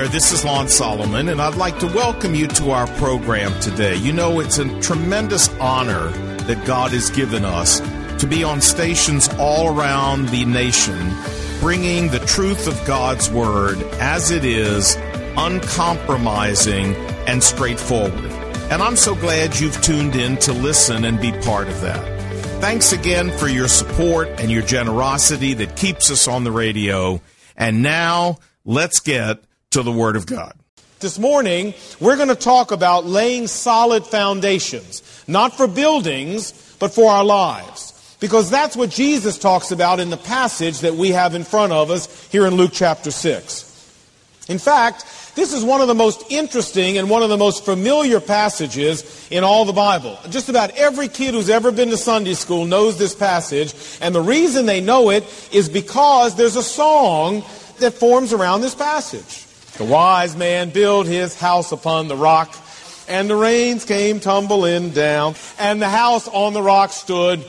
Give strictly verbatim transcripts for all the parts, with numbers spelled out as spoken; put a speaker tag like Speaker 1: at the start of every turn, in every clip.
Speaker 1: there, this is Lon Solomon, and I'd like to welcome you to our program today. You know, it's a tremendous honor that God has given us to be on stations all around the nation, bringing the truth of God's Word as it is, uncompromising and straightforward. And I'm so glad you've tuned in to listen and be part of that. Thanks again for your support and your generosity that keeps us on the radio. And now, let's get to the Word of God.
Speaker 2: This morning, we're going to talk about laying solid foundations, not for buildings, but for our lives. Because that's what Jesus talks about in the passage that we have in front of us here in Luke chapter six. In fact, this is one of the most interesting and one of the most familiar passages in all the Bible. Just about every kid who's ever been to Sunday school knows this passage, and the reason they know it is because there's a song that forms around this passage. The wise man built his house upon the rock, and the rains came tumbling down, and the house on the rock stood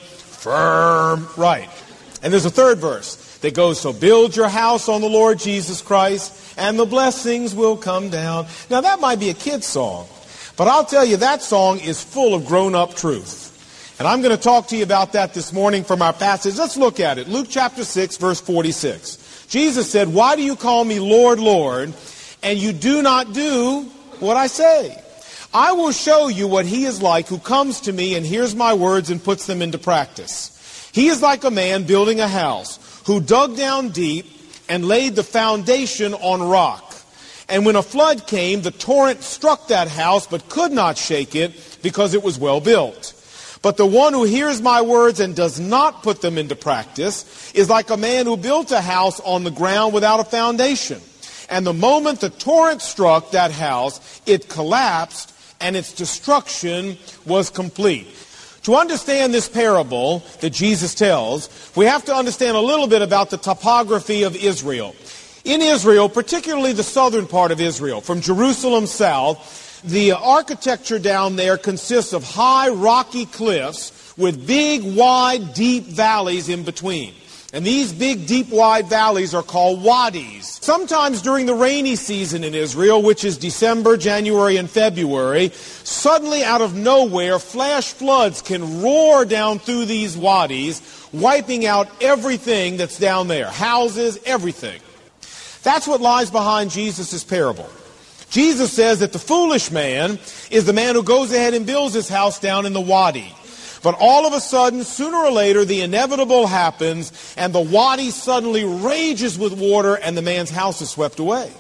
Speaker 2: firm. Right. And there's a third verse that goes, so build your house on the Lord Jesus Christ, and the blessings will come down. Now that might be a kid's song, but I'll tell you that song is full of grown-up truth. And I'm going to talk to you about that this morning from our passage. Let's look at it. Luke chapter six, verse forty-six. Jesus said, why do you call me Lord, Lord, and you do not do what I say? I will show you what he is like who comes to me and hears my words and puts them into practice. He is like a man building a house who dug down deep and laid the foundation on rock. And when a flood came, the torrent struck that house but could not shake it because it was well built. But the one who hears my words and does not put them into practice is like a man who built a house on the ground without a foundation. And the moment the torrent struck that house, it collapsed and its destruction was complete. To understand this parable that Jesus tells, we have to understand a little bit about the topography of Israel. In Israel, particularly the southern part of Israel, from Jerusalem south, the architecture down there consists of high rocky cliffs with big, wide, deep valleys in between. And these big, deep, wide valleys are called wadis. Sometimes during the rainy season in Israel, which is December, January, and February, suddenly out of nowhere, flash floods can roar down through these wadis, wiping out everything that's down there. Houses, everything. That's what lies behind Jesus' parable. Jesus says that the foolish man is the man who goes ahead and builds his house down in the wadi. But all of a sudden, sooner or later, the inevitable happens, and the wadi suddenly rages with water, and the man's house is swept away.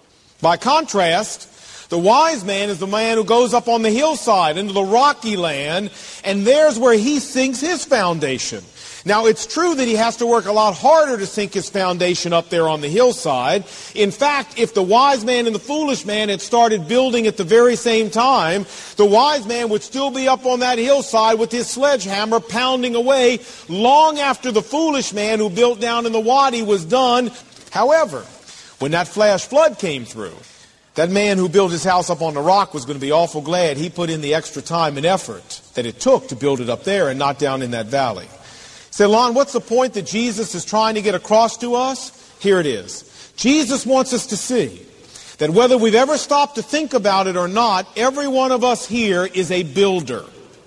Speaker 2: By contrast, the wise man is the man who goes up on the hillside into the rocky land, and there's where he sinks his foundation. Now, it's true that he has to work a lot harder to sink his foundation up there on the hillside. In fact, if the wise man and the foolish man had started building at the very same time, the wise man would still be up on that hillside with his sledgehammer pounding away long after the foolish man who built down in the wadi was done. However, when that flash flood came through, that man who built his house up on the rock was going to be awful glad he put in the extra time and effort that it took to build it up there and not down in that valley. Say, Lon, what's the point that Jesus is trying to get across to us? Here it is. Jesus wants us to see that whether we've ever stopped to think about it or not, every one of us here is a builder.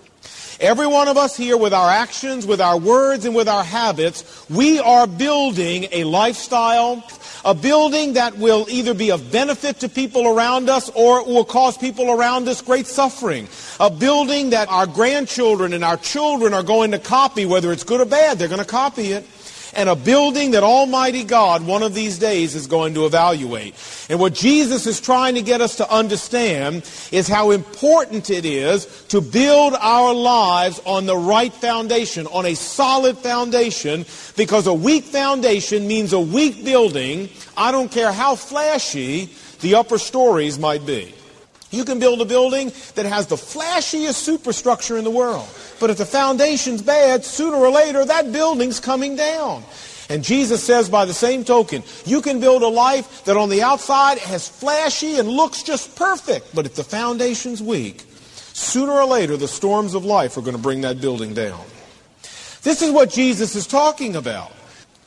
Speaker 2: Every one of us here, with our actions, with our words, and with our habits, we are building a lifestyle, a building that will either be of benefit to people around us or it will cause people around us great suffering. A building that our grandchildren and our children are going to copy, whether it's good or bad, they're going to copy it. And a building that Almighty God one of these days is going to evaluate. And what Jesus is trying to get us to understand is how important it is to build our lives on the right foundation, on a solid foundation, because a weak foundation means a weak building. I don't care how flashy the upper stories might be. You can build a building that has the flashiest superstructure in the world. But if the foundation's bad, sooner or later, that building's coming down. And Jesus says by the same token, you can build a life that on the outside has flashy and looks just perfect. But if the foundation's weak, sooner or later, the storms of life are going to bring that building down. This is what Jesus is talking about.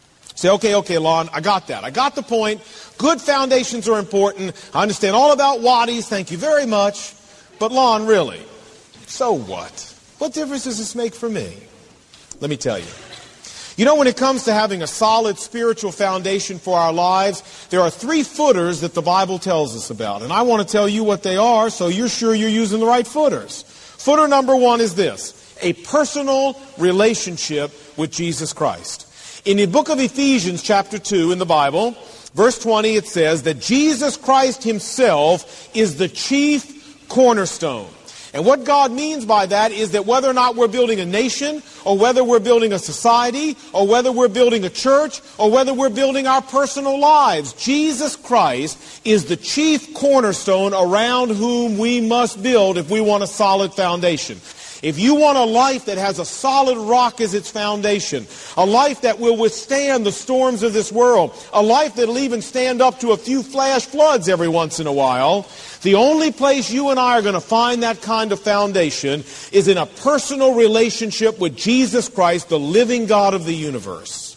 Speaker 2: Say, okay, okay, Lon, I got that. I got the point. Good foundations are important. I understand all about wadis. Thank you very much. But Lon, really, so what? What difference does this make for me? Let me tell you. You know, when it comes to having a solid spiritual foundation for our lives, there are three footers that the Bible tells us about. And I want to tell you what they are so you're sure you're using the right footers. Footer number one is this: a personal relationship with Jesus Christ. In the book of Ephesians chapter two in the Bible, verse twenty, it says that Jesus Christ himself is the chief cornerstone. And what God means by that is that whether or not we're building a nation, or whether we're building a society, or whether we're building a church, or whether we're building our personal lives, Jesus Christ is the chief cornerstone around whom we must build if we want a solid foundation. If you want a life that has a solid rock as its foundation, a life that will withstand the storms of this world, a life that will even stand up to a few flash floods every once in a while, the only place you and I are going to find that kind of foundation is in a personal relationship with Jesus Christ, the living God of the universe.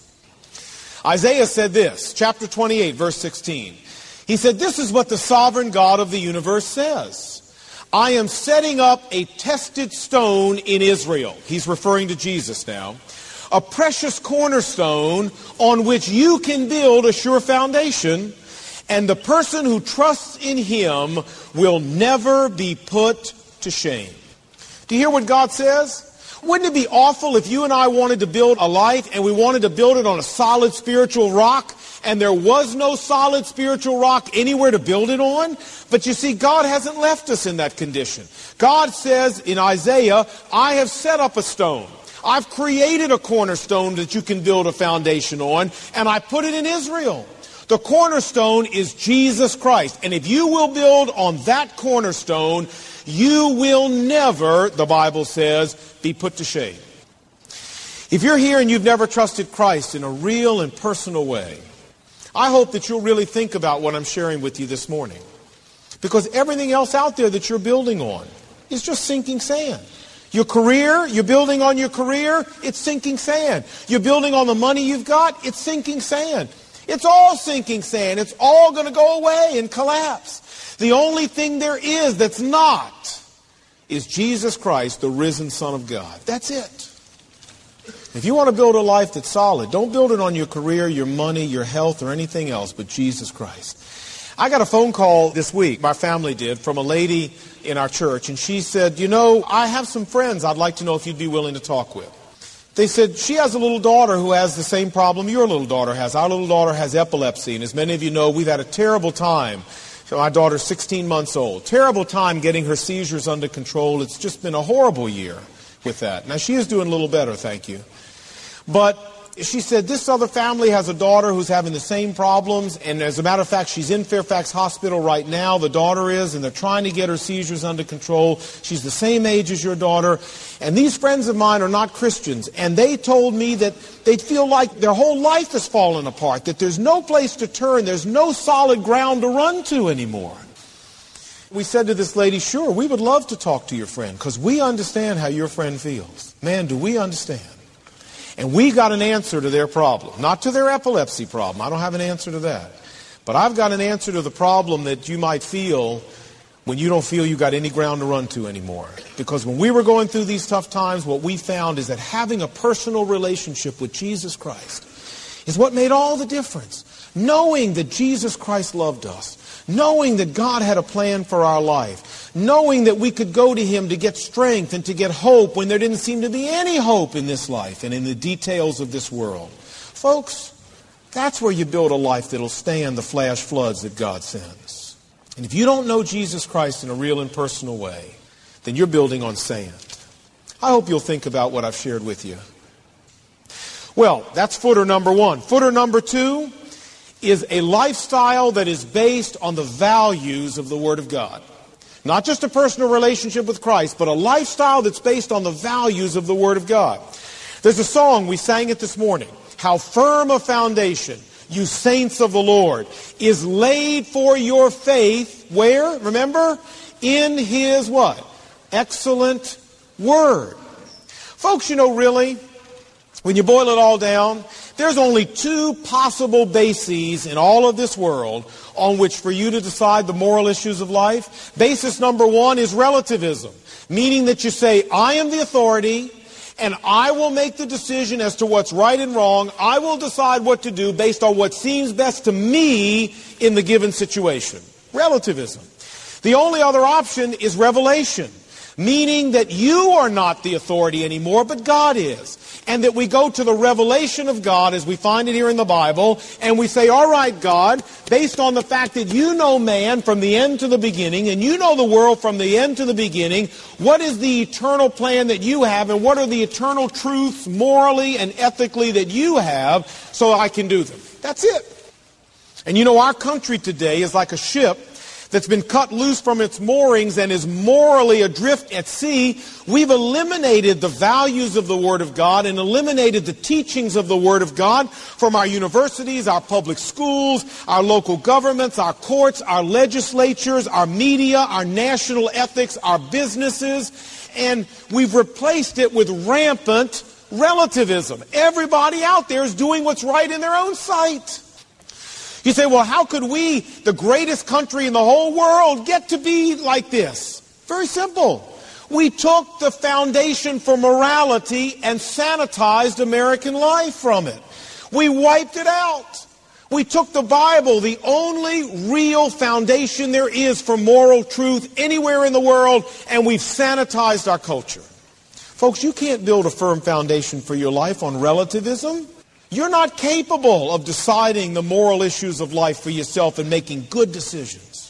Speaker 2: Isaiah said this, chapter twenty-eight, verse sixteen. He said, "This is what the sovereign God of the universe says. I am setting up a tested stone in Israel." He's referring to Jesus now. "A precious cornerstone on which you can build a sure foundation. And the person who trusts in him will never be put to shame." Do you hear what God says? Wouldn't it be awful if you and I wanted to build a life and we wanted to build it on a solid spiritual rock, and there was no solid spiritual rock anywhere to build it on? But you see, God hasn't left us in that condition. God says in Isaiah, "I have set up a stone. I've created a cornerstone that you can build a foundation on, and I put it in Israel." The cornerstone is Jesus Christ. And if you will build on that cornerstone, you will never, the Bible says, be put to shame. If you're here and you've never trusted Christ in a real and personal way, I hope that you'll really think about what I'm sharing with you this morning. Because everything else out there that you're building on is just sinking sand. Your career, you're building on your career, it's sinking sand. You're building on the money you've got, it's sinking sand. It's all sinking sand. It's all going to go away and collapse. The only thing there is that's not is Jesus Christ, the risen Son of God. That's it. If you want to build a life that's solid, don't build it on your career, your money, your health, or anything else but Jesus Christ. I got a phone call this week, my family did, from a lady in our church, and she said, "You know, I have some friends I'd like to know if you'd be willing to talk with." They said, she has a little daughter who has the same problem your little daughter has. Our little daughter has epilepsy, and as many of you know, we've had a terrible time. So my daughter's sixteen months old. Terrible time getting her seizures under control. It's just been a horrible year with that. Now, she is doing a little better, thank you. But she said this other family has a daughter who's having the same problems, and as a matter of fact, she's in Fairfax Hospital right now, the daughter is, and they're trying to get her seizures under control. She's the same age as your daughter, and these friends of mine are not Christians, and they told me that they feel like their whole life has fallen apart, that there's no place to turn, there's no solid ground to run to anymore. We said to this lady, "Sure, we would love to talk to your friend, because we understand how your friend feels." Man, do we understand. And we got an answer to their problem. Not to their epilepsy problem. I don't have an answer to that. But I've got an answer to the problem that you might feel when you don't feel you got any ground to run to anymore. Because when we were going through these tough times, what we found is that having a personal relationship with Jesus Christ is what made all the difference. Knowing that Jesus Christ loved us. Knowing that God had a plan for our life. Knowing that we could go to Him to get strength and to get hope when there didn't seem to be any hope in this life and in the details of this world. Folks, that's where you build a life that'll stand the flash floods that God sends. And if you don't know Jesus Christ in a real and personal way, then you're building on sand. I hope you'll think about what I've shared with you. Well, that's footer number one. Footer number two is a lifestyle that is based on the values of the Word of God. Not just a personal relationship with Christ, but a lifestyle that's based on the values of the Word of God. There's a song, we sang it this morning. How firm a foundation, you saints of the Lord, is laid for your faith, where? Remember? In His what? Excellent Word. Folks, you know, really, When you boil it all down, there's only two possible bases in all of this world on which for you to decide the moral issues of life. Basis number one is relativism, meaning that you say, I am the authority, and I will make the decision as to what's right and wrong. I will decide what to do based on what seems best to me in the given situation. Relativism. The only other option is revelation, meaning that you are not the authority anymore, but God is. And that we go to the revelation of God as we find it here in the Bible, and we say, all right, God, based on the fact that you know man from the end to the beginning, and you know the world from the end to the beginning, what is the eternal plan that you have, and what are the eternal truths morally and ethically that you have, so I can do them. That's it. And you know, our country today is like a ship that's been cut loose from its moorings and is morally adrift at sea. We've eliminated the values of the Word of God and eliminated the teachings of the Word of God from our universities, our public schools, our local governments, our courts, our legislatures, our media, our national ethics, our businesses, and we've replaced it with rampant relativism. Everybody out there is doing what's right in their own sight. You say, well, how could we, the greatest country in the whole world, get to be like this? Very simple. We took the foundation for morality and sanitized American life from it. We wiped it out. We took the Bible, the only real foundation there is for moral truth anywhere in the world, and we've sanitized our culture. Folks, you can't build a firm foundation for your life on relativism. You're not capable of deciding the moral issues of life for yourself and making good decisions.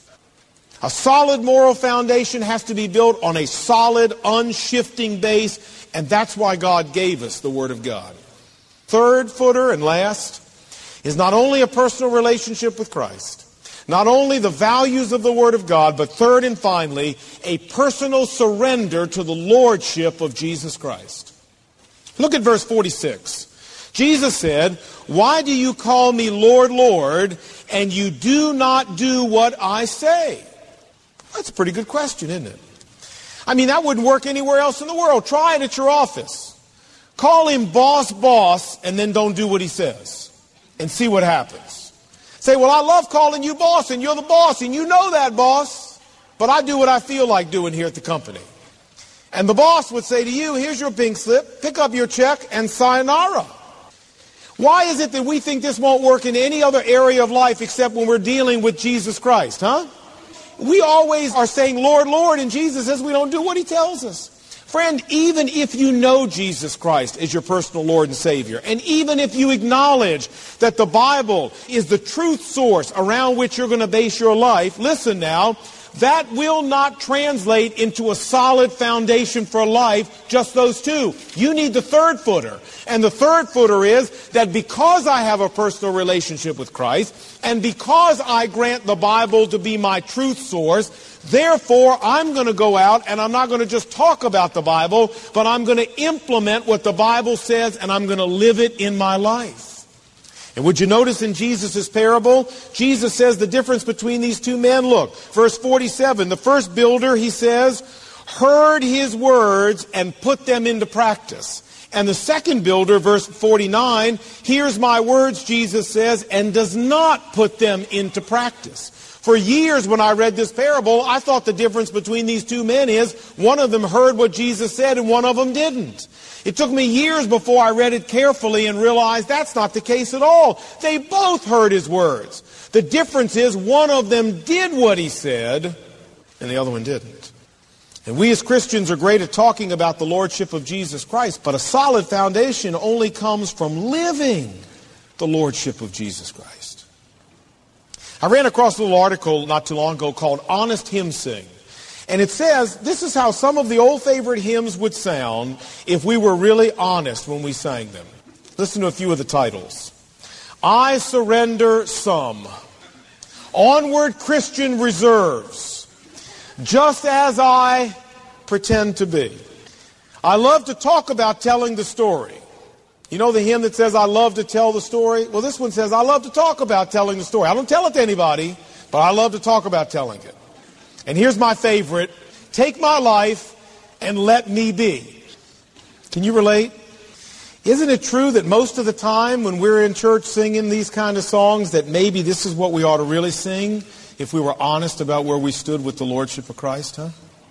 Speaker 2: A solid moral foundation has to be built on a solid, unshifting base, and that's why God gave us the Word of God. Third footer and last is not only a personal relationship with Christ, not only the values of the Word of God, but third and finally, a personal surrender to the Lordship of Jesus Christ. Look at verse forty-six. Jesus said, why do you call me Lord, Lord, and you do not do what I say? That's a pretty good question, isn't it? I mean, that wouldn't work anywhere else in the world. Try it at your office. Call him boss, boss, and then don't do what he says. And see what happens. Say, well, I love calling you boss, and you're the boss, and you know that, boss. But I do what I feel like doing here at the company. And the boss would say to you, here's your pink slip, pick up your check, and sayonara. Why is it that we think this won't work in any other area of life except when we're dealing with Jesus Christ, huh? We always are saying, Lord, Lord, and Jesus says we don't do what he tells us. Friend, even if you know Jesus Christ as your personal Lord and Savior, and even if you acknowledge that the Bible is the truth source around which you're going to base your life, listen now, that will not translate into a solid foundation for life, just those two. You need the third footer. And the third footer is that because I have a personal relationship with Christ, and because I grant the Bible to be my truth source, therefore I'm going to go out and I'm not going to just talk about the Bible, but I'm going to implement what the Bible says and I'm going to live it in my life. And would you notice in Jesus' parable, Jesus says the difference between these two men. Look, verse forty-seven, the first builder, he says, heard his words and put them into practice. And the second builder, verse forty-nine, hears my words, Jesus says, and does not put them into practice. For years when I read this parable, I thought the difference between these two men is one of them heard what Jesus said and one of them didn't. It took me years before I read it carefully and realized that's not the case at all. They both heard his words. The difference is one of them did what he said and the other one didn't. And we as Christians are great at talking about the Lordship of Jesus Christ, but a solid foundation only comes from living the Lordship of Jesus Christ. I ran across a little article not too long ago called Honest Hymn Sing. And it says, this is how some of the old favorite hymns would sound if we were really honest when we sang them. Listen to a few of the titles. I Surrender Some. Onward Christian Reserves. Just As I Pretend to Be. I love to talk about telling the story. You know the hymn that says, I love to tell the story? Well, this one says, I love to talk about telling the story. I don't tell it to anybody, but I love to talk about telling it. And here's my favorite. Take my life and let me be. Can you relate? Isn't it true that most of the time when we're in church singing these kind of songs that maybe this is what we ought to really sing if we were honest about where we stood with the Lordship of Christ, huh?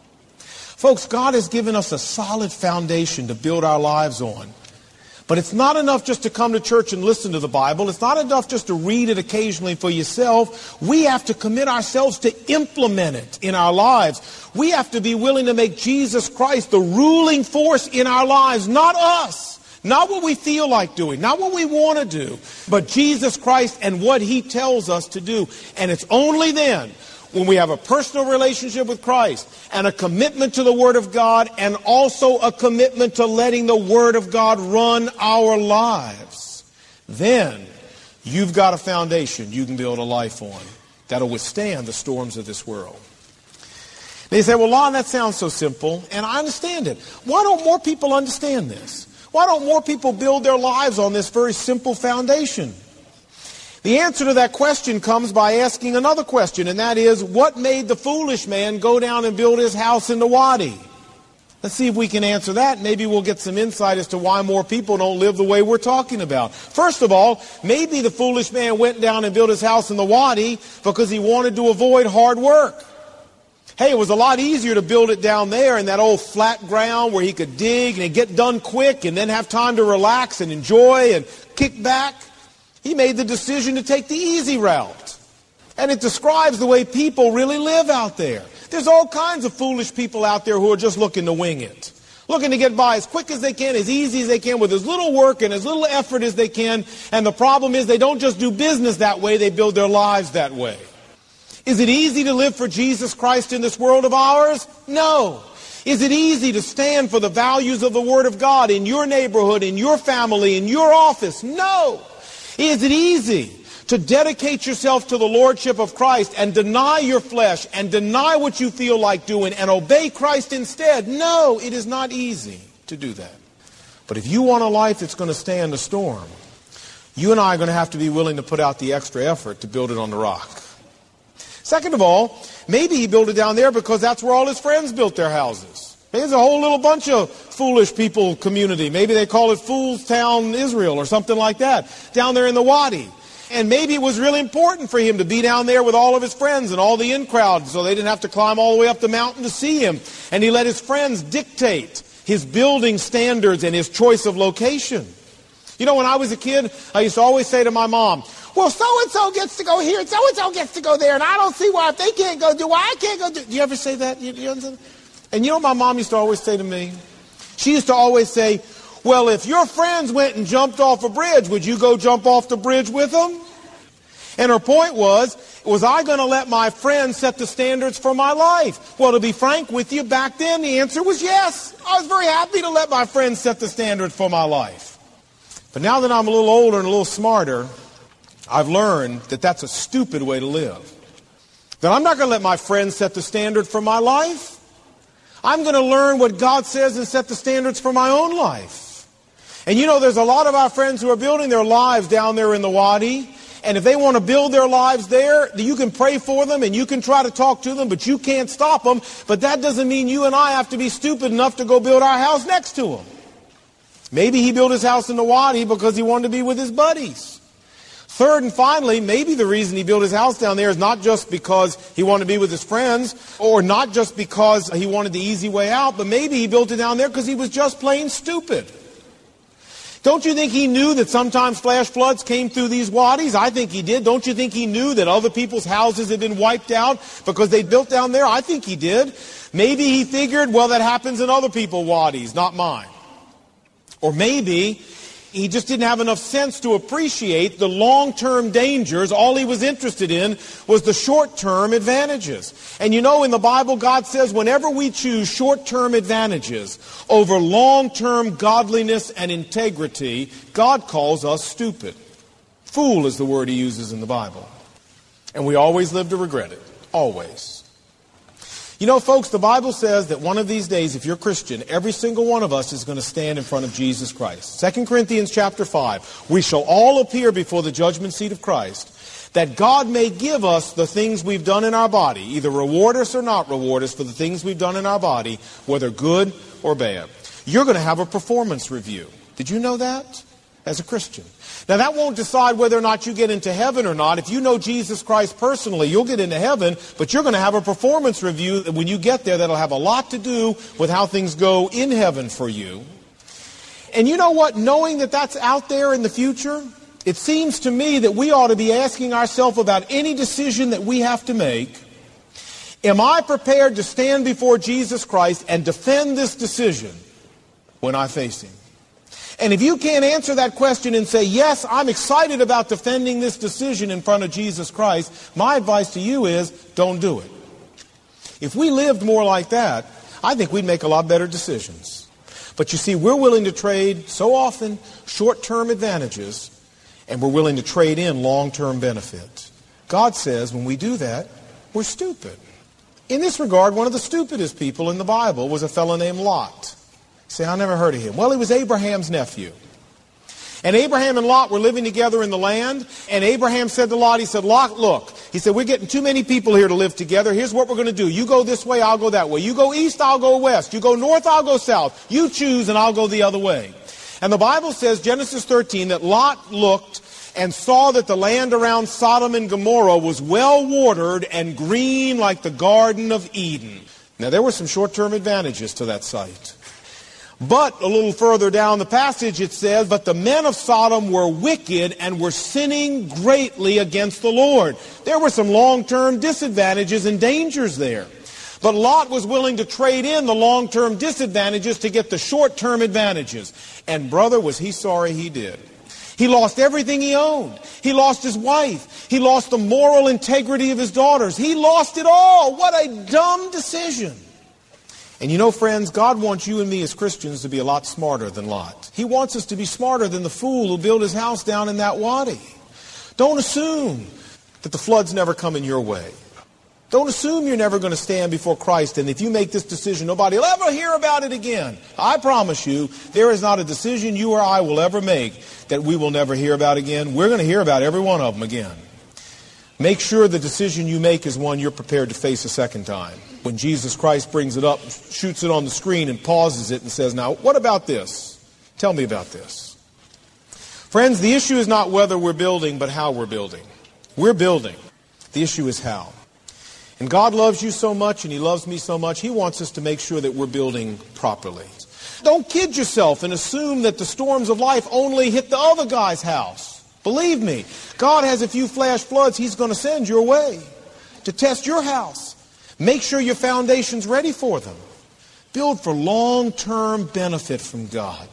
Speaker 2: Folks, God has given us a solid foundation to build our lives on. But it's not enough just to come to church and listen to the Bible. It's not enough just to read it occasionally for yourself. We have to commit ourselves to implement it in our lives. We have to be willing to make Jesus Christ the ruling force in our lives, not us. Not what we feel like doing, not what we want to do, but Jesus Christ and what He tells us to do. And it's only then, when we have a personal relationship with Christ and a commitment to the Word of God and also a commitment to letting the Word of God run our lives, then you've got a foundation you can build a life on that'll withstand the storms of this world. They say, well, Lon, that sounds so simple, and I understand it. Why don't more people understand this? Why don't more people build their lives on this very simple foundation? The answer to that question comes by asking another question, and that is, what made the foolish man go down and build his house in the wadi? Let's see if we can answer that. Maybe we'll get some insight as to why more people don't live the way we're talking about. First of all, maybe the foolish man went down and built his house in the wadi because he wanted to avoid hard work. Hey, it was a lot easier to build it down there in that old flat ground where he could dig and get done quick and then have time to relax and enjoy and kick back. He made the decision to take the easy route. And it describes the way people really live out there. There's all kinds of foolish people out there who are just looking to wing it. Looking to get by as quick as they can, as easy as they can, with as little work and as little effort as they can. And the problem is they don't just do business that way, they build their lives that way. Is it easy to live for Jesus Christ in this world of ours? No. Is it easy to stand for the values of the Word of God in your neighborhood, in your family, in your office? No. Is it easy to dedicate yourself to the Lordship of Christ and deny your flesh and deny what you feel like doing and obey Christ instead? No, it is not easy to do that. But if you want a life that's going to stand the storm, you and I are going to have to be willing to put out the extra effort to build it on the rock. Second of all, maybe he built it down there because that's where all his friends built their houses. Maybe there's a whole little bunch of foolish people community. Maybe they call it Fools Town, Israel, or something like that, down there in the wadi. And maybe it was really important for him to be down there with all of his friends and all the in crowd so they didn't have to climb all the way up the mountain to see him. And he let his friends dictate his building standards and his choice of location. You know, when I was a kid, I used to always say to my mom, well, so-and-so gets to go here, and so-and-so gets to go there, and I don't see why if they can't go do, why I can't go do. Do you ever say that? You, you understand? And you know what my mom used to always say to me? She used to always say, well, if your friends went and jumped off a bridge, would you go jump off the bridge with them? And her point was, was I going to let my friends set the standards for my life? Well, to be frank with you, back then the answer was yes. I was very happy to let my friends set the standards for my life. But now that I'm a little older and a little smarter, I've learned that that's a stupid way to live. That I'm not going to let my friends set the standard for my life. I'm going to learn what God says and set the standards for my own life. And you know, there's a lot of our friends who are building their lives down there in the wadi. And if they want to build their lives there, you can pray for them and you can try to talk to them, but you can't stop them. But that doesn't mean you and I have to be stupid enough to go build our house next to them. Maybe he built his house in the wadi because he wanted to be with his buddies. Third and finally, maybe the reason he built his house down there is not just because he wanted to be with his friends, or not just because he wanted the easy way out, but maybe he built it down there because he was just plain stupid. Don't you think he knew that sometimes flash floods came through these wadis? I think he did. Don't you think he knew that other people's houses had been wiped out because they built down there? I think he did. Maybe he figured, well, that happens in other people's wadis, not mine. Or maybe he just didn't have enough sense to appreciate the long-term dangers. All he was interested in was the short-term advantages. And you know, in the Bible, God says whenever we choose short-term advantages over long-term godliness and integrity, God calls us stupid. Fool is the word he uses in the Bible. And we always live to regret it. Always. You know, folks, the Bible says that one of these days, if you're Christian, every single one of us is going to stand in front of Jesus Christ. Second Corinthians chapter five, we shall all appear before the judgment seat of Christ, that God may give us the things we've done in our body, either reward us or not reward us for the things we've done in our body, whether good or bad. You're going to have a performance review. Did you know that? As a Christian. Now that won't decide whether or not you get into heaven or not. If you know Jesus Christ personally, you'll get into heaven, but you're going to have a performance review when you get there that'll have a lot to do with how things go in heaven for you. And you know what? Knowing that that's out there in the future, it seems to me that we ought to be asking ourselves about any decision that we have to make. Am I prepared to stand before Jesus Christ and defend this decision when I face Him? And if you can't answer that question and say, yes, I'm excited about defending this decision in front of Jesus Christ, my advice to you is, don't do it. If we lived more like that, I think we'd make a lot better decisions. But you see, we're willing to trade so often short-term advantages, and we're willing to trade in long-term benefit. God says when we do that, we're stupid. In this regard, one of the stupidest people in the Bible was a fellow named Lot. Say, I never heard of him. Well, he was Abraham's nephew. And Abraham and Lot were living together in the land. And Abraham said to Lot, he said, Lot, look. He said, we're getting too many people here to live together. Here's what we're going to do. You go this way, I'll go that way. You go east, I'll go west. You go north, I'll go south. You choose and I'll go the other way. And the Bible says, Genesis thirteen, that Lot looked and saw that the land around Sodom and Gomorrah was well watered and green like the Garden of Eden. Now, there were some short-term advantages to that site. But a little further down the passage it says, but the men of Sodom were wicked and were sinning greatly against the Lord. There were some long-term disadvantages and dangers there. But Lot was willing to trade in the long-term disadvantages to get the short-term advantages. And brother, was he sorry he did. He lost everything he owned. He lost his wife. He lost the moral integrity of his daughters. He lost it all. What a dumb decision. And you know, friends, God wants you and me as Christians to be a lot smarter than Lot. He wants us to be smarter than the fool who built his house down in that wadi. Don't assume that the flood's never coming your way. Don't assume you're never going to stand before Christ, and if you make this decision, nobody will ever hear about it again. I promise you, there is not a decision you or I will ever make that we will never hear about again. We're going to hear about every one of them again. Make sure the decision you make is one you're prepared to face a second time. When Jesus Christ brings it up, shoots it on the screen and pauses it and says, now, what about this? Tell me about this. Friends, the issue is not whether we're building, but how we're building. We're building. The issue is how. And God loves you so much, and He loves me so much, He wants us to make sure that we're building properly. Don't kid yourself and assume that the storms of life only hit the other guy's house. Believe me, God has a few flash floods He's going to send your way to test your house. Make sure your foundation's ready for them. Build for long-term benefit from God.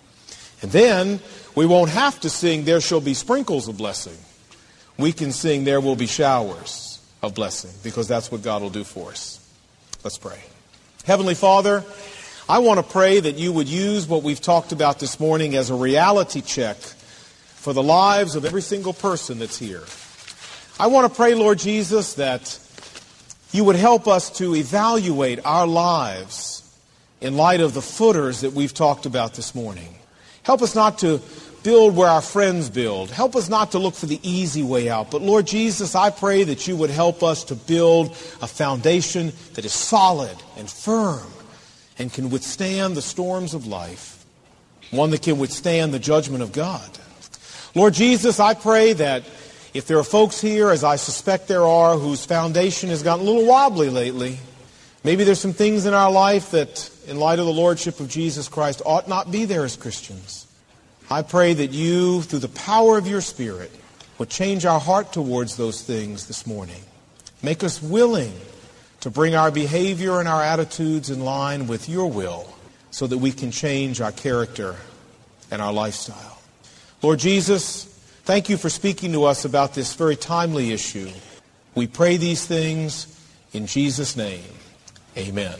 Speaker 2: And then we won't have to sing, there shall be sprinkles of blessing. We can sing, there will be showers of blessing, because that's what God will do for us. Let's pray. Heavenly Father, I want to pray that you would use what we've talked about this morning as a reality check for the lives of every single person that's here. I want to pray, Lord Jesus, that you would help us to evaluate our lives in light of the footers that we've talked about this morning. Help us not to build where our friends build. Help us not to look for the easy way out. But Lord Jesus, I pray that you would help us to build a foundation that is solid and firm and can withstand the storms of life. One that can withstand the judgment of God. Lord Jesus, I pray that if there are folks here, as I suspect there are, whose foundation has gotten a little wobbly lately, maybe there's some things in our life that, in light of the Lordship of Jesus Christ, ought not be there as Christians. I pray that you, through the power of your Spirit, would change our heart towards those things this morning. Make us willing to bring our behavior and our attitudes in line with your will so that we can change our character and our lifestyle. Lord Jesus, thank you for speaking to us about this very timely issue. We pray these things in Jesus' name. Amen.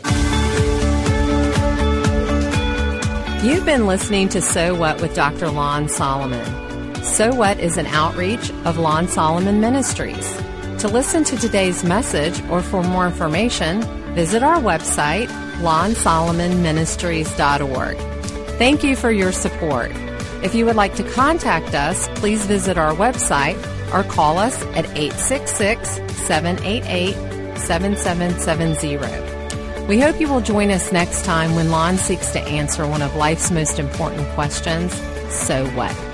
Speaker 3: You've been listening to So What with Doctor Lon Solomon. So What is an outreach of Lon Solomon Ministries. To listen to today's message or for more information, visit our website, lon solomon ministries dot org. Thank you for your support. If you would like to contact us, please visit our website or call us at eight six six, seven eight eight, seven seven seven zero. We hope you will join us next time when Lon seeks to answer one of life's most important questions, so what?